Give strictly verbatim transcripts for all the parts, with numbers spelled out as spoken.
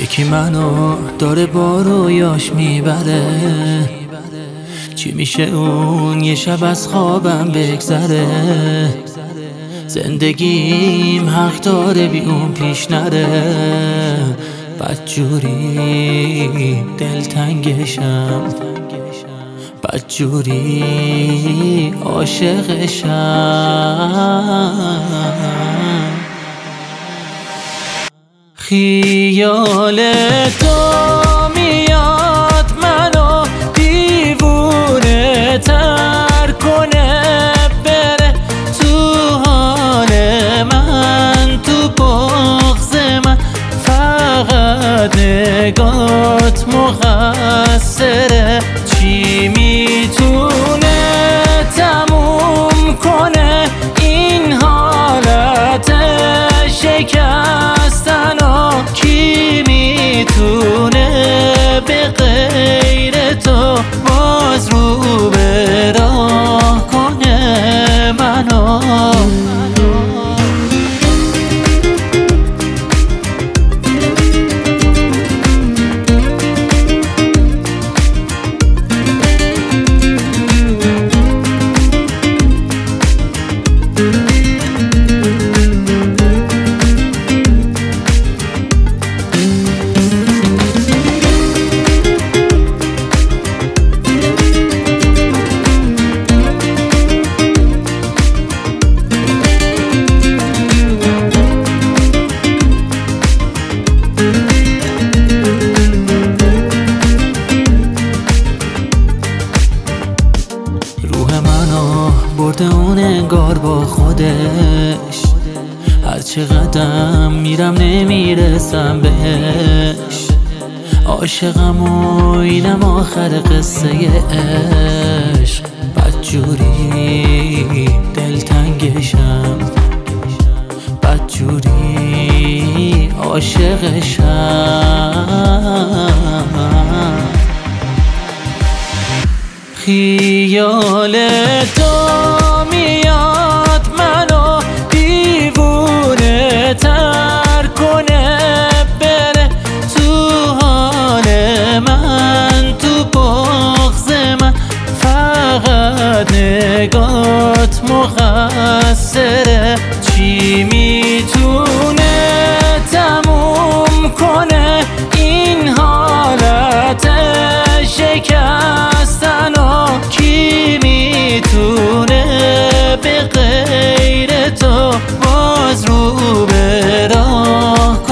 یکی منو داره با رویاش میبره، چی میشه اون یه شب از خوابم بگذره. زندگیم حق داره بی اون پیش نره، بدجوری دلتنگشم، بدجوری عاشقشم. خیال تو میاد منو دیوونه تر کنه، بره تو حال من، تو بغض من. فقط نگات مقصره، چی میتونه تموم کنه این حالت شکستنو؟ کی میتونه به غیر تو باز رو به راه کنه منو؟ برده اون انگار با خودش، هر چه قدم میرم نمیرسم بهش. عاشقم و اینم آخر قصه عشق، بدجوری دلتنگشم، بدجوری عاشقشم. خیال تو میاد منو دیوونه تر کنه، بره تو حال من، تو بغض من. فقط نگات مقصره، چی میتونه تموم کنه این حالت شکستنو؟ کی میتونه به غیر تو باز رو به راه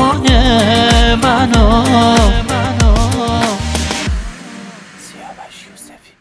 کنه منو؟ سیاوش یوسفی.